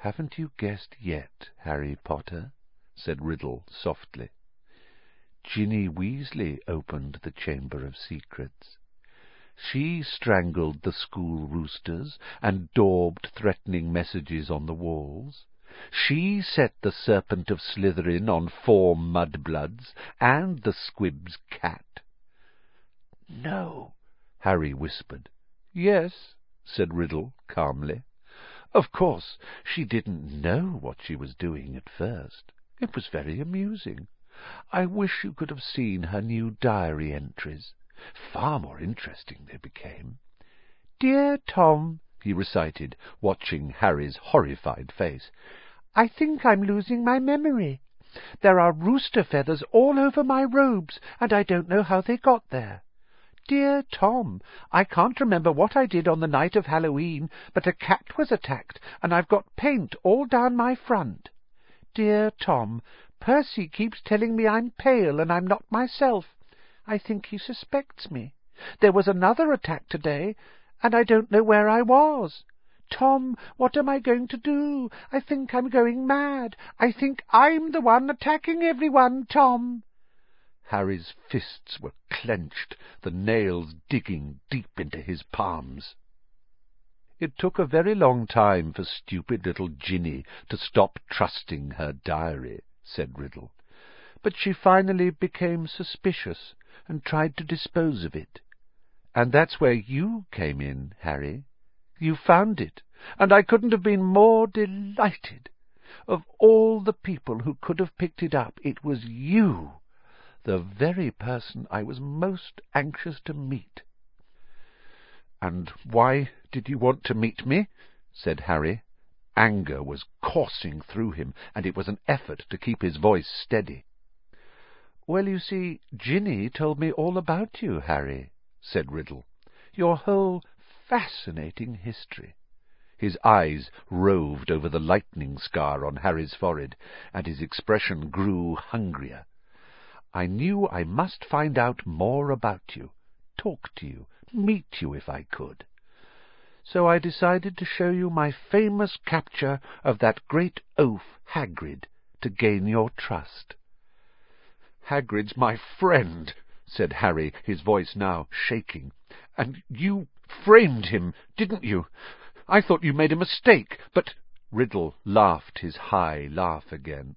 "Haven't you guessed yet, Harry Potter?" said Riddle softly. "Ginny Weasley opened the Chamber of Secrets. She strangled the school roosters and daubed threatening messages on the walls. She set the Serpent of Slytherin on 4 mudbloods and the Squib's cat." "No," Harry whispered. "Yes," said Riddle calmly. "Of course, she didn't know what she was doing at first. It was very amusing. I wish you could have seen her new diary entries. Far more interesting they became. 'Dear Tom,' he recited, watching Harry's horrified face, 'I think I'm losing my memory. There are rooster feathers all over my robes, and I don't know how they got there. Dear Tom, I can't remember what I did on the night of Halloween, but a cat was attacked, and I've got paint all down my front. Dear Tom, Percy keeps telling me I'm pale and I'm not myself. I think he suspects me. There was another attack today, and I don't know where I was. Tom, what am I going to do? I think I'm going mad. I think I'm the one attacking everyone, Tom." Harry's fists were clenched, the nails digging deep into his palms. "It took a very long time for stupid little Ginny to stop trusting her diary," said Riddle. "But she finally became suspicious and tried to dispose of it. And that's where you came in, Harry. You found it, and I couldn't have been more delighted. Of all the people who could have picked it up, it was you, the very person I was most anxious to meet." "And why did you want to meet me?" said Harry. Anger was coursing through him, and it was an effort to keep his voice steady. "Well, you see, Ginny told me all about you, Harry," said Riddle. "Your whole fascinating history." His eyes roved over the lightning scar on Harry's forehead, and his expression grew hungrier. "I knew I must find out more about you, talk to you, meet you if I could. So I decided to show you my famous capture of that great oaf Hagrid, to gain your trust." "Hagrid's my friend," said Harry, his voice now shaking. "And you framed him, didn't you? I thought you made a mistake, but—" Riddle laughed his high laugh again.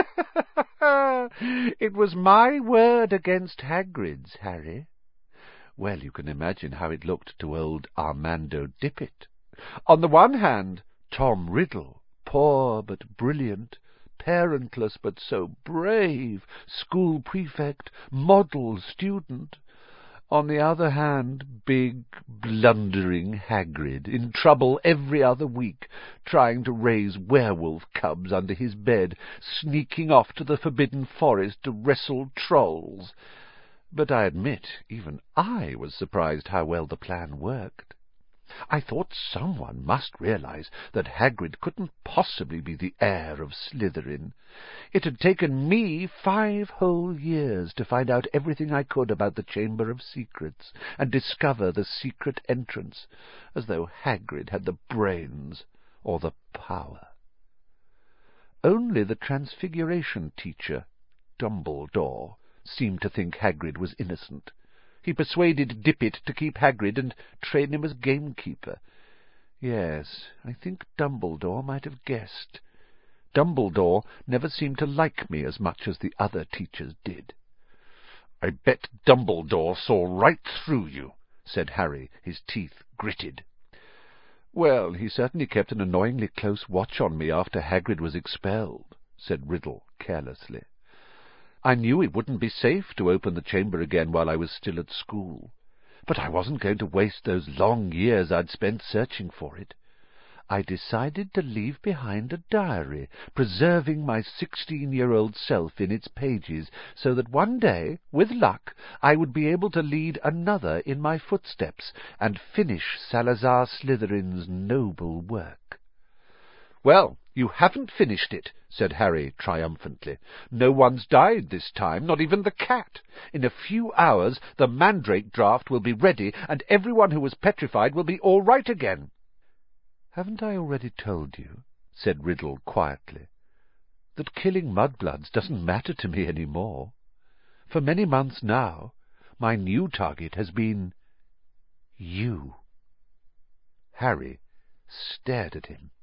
"It was my word against Hagrid's, Harry. Well, you can imagine how it looked to old Armando Dippet. On the one hand, Tom Riddle, poor but brilliant, parentless but so brave, school prefect, model student. On the other hand, big, blundering Hagrid, in trouble every other week, trying to raise werewolf cubs under his bed, sneaking off to the Forbidden Forest to wrestle trolls. But I admit, even I was surprised how well the plan worked. I thought someone must realize that Hagrid couldn't possibly be the heir of Slytherin. It had taken me 5 whole years to find out everything I could about the Chamber of Secrets and discover the secret entrance, as though Hagrid had the brains or the power. Only the Transfiguration teacher, Dumbledore, seemed to think Hagrid was innocent. He persuaded Dippet to keep Hagrid and train him as gamekeeper. Yes, I think Dumbledore might have guessed. Dumbledore never seemed to like me as much as the other teachers did." "I bet Dumbledore saw right through you," said Harry, his teeth gritted. "Well, he certainly kept an annoyingly close watch on me after Hagrid was expelled," said Riddle carelessly. "I knew it wouldn't be safe to open the chamber again while I was still at school, but I wasn't going to waste those long years I'd spent searching for it. I decided to leave behind a diary, preserving my 16-year-old self in its pages, so that one day, with luck, I would be able to lead another in my footsteps and finish Salazar Slytherin's noble work." "Well, you haven't finished it," said Harry triumphantly. "No one's died this time, not even the cat. In a few hours the Mandrake draft will be ready, and everyone who was petrified will be all right again." "Haven't I already told you said Riddle quietly, "that killing mudbloods doesn't matter to me any more. For many months now, my new target has been you." Harry stared at him.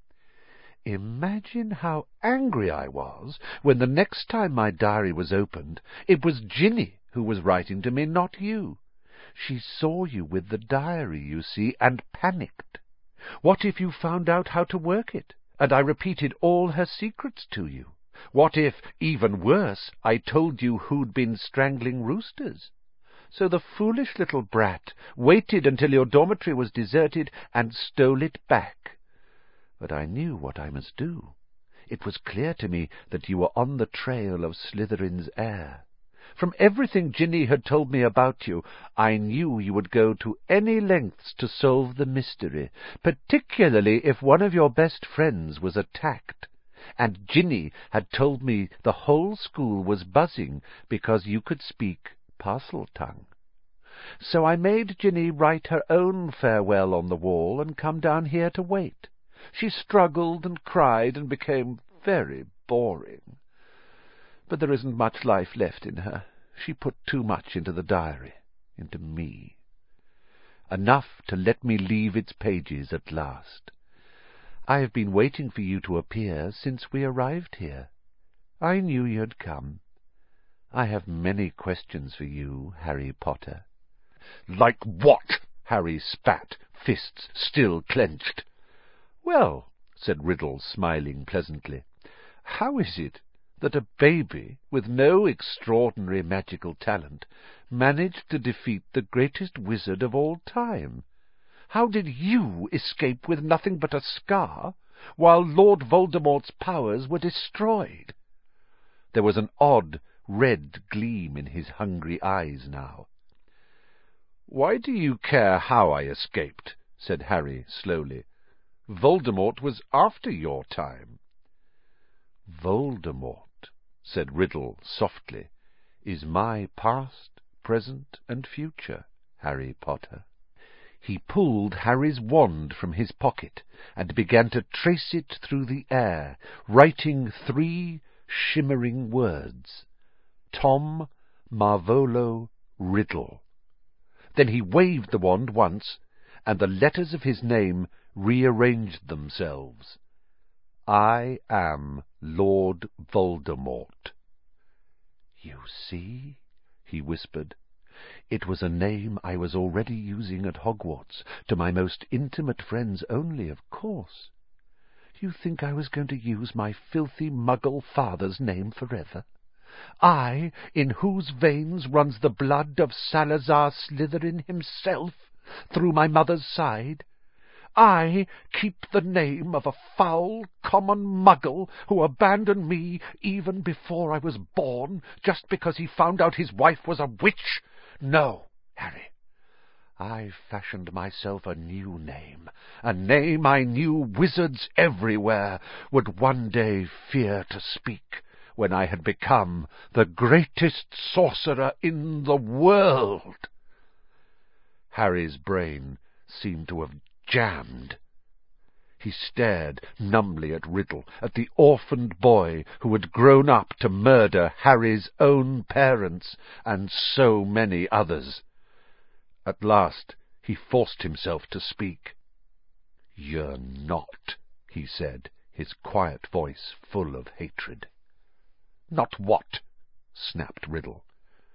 Imagine how angry I was when the next time my diary was opened, it was Ginny who was writing to me, not you. She saw you with the diary, you see, and panicked. What if you found out how to work it, and I repeated all her secrets to you? What if, even worse, I told you who'd been strangling roosters? So the foolish little brat waited until your dormitory was deserted and stole it back. But I knew what I must do. It was clear to me that you were on the trail of Slytherin's heir. From everything Ginny had told me about you, I knew you would go to any lengths to solve the mystery, particularly if one of your best friends was attacked. And Ginny had told me the whole school was buzzing because you could speak Parseltongue. So I made Ginny write her own farewell on the wall and come down here to wait. She struggled and cried and became very boring. But there isn't much life left in her. She put too much into the diary, into me. Enough to let me leave its pages at last. I have been waiting for you to appear since we arrived here. I knew you'd come. I have many questions for you, Harry Potter." "Like what?" Harry spat, fists still clenched. "Well," said Riddle, smiling pleasantly, "how is it that a baby with no extraordinary magical talent managed to defeat the greatest wizard of all time? How did you escape with nothing but a scar, while Lord Voldemort's powers were destroyed?" There was an odd red gleam in his hungry eyes now. "Why do you care how I escaped?" said Harry slowly. "Voldemort was after your time." "Voldemort," said Riddle softly, "is my past, present, and future, Harry Potter." He pulled Harry's wand from his pocket and began to trace it through the air, writing 3 shimmering words: Tom Marvolo Riddle. Then he waved the wand once, and the letters of his name rearranged themselves. "I am Lord Voldemort." "You see," he whispered. "It was a name I was already using at Hogwarts, to my most intimate friends only, of course. You think I was going to use my filthy Muggle father's name forever? I, in whose veins runs the blood of Salazar Slytherin himself, through my mother's side? I keep the name of a foul, common Muggle who abandoned me even before I was born, just because he found out his wife was a witch? No, Harry. I fashioned myself a new name, a name I knew wizards everywhere would one day fear to speak, when I had become the greatest sorcerer in the world." Harry's brain seemed to have jammed. He stared numbly at Riddle, at the orphaned boy who had grown up to murder Harry's own parents and so many others. At last he forced himself to speak. "You're not," he said, his quiet voice full of hatred. "Not what?" snapped Riddle.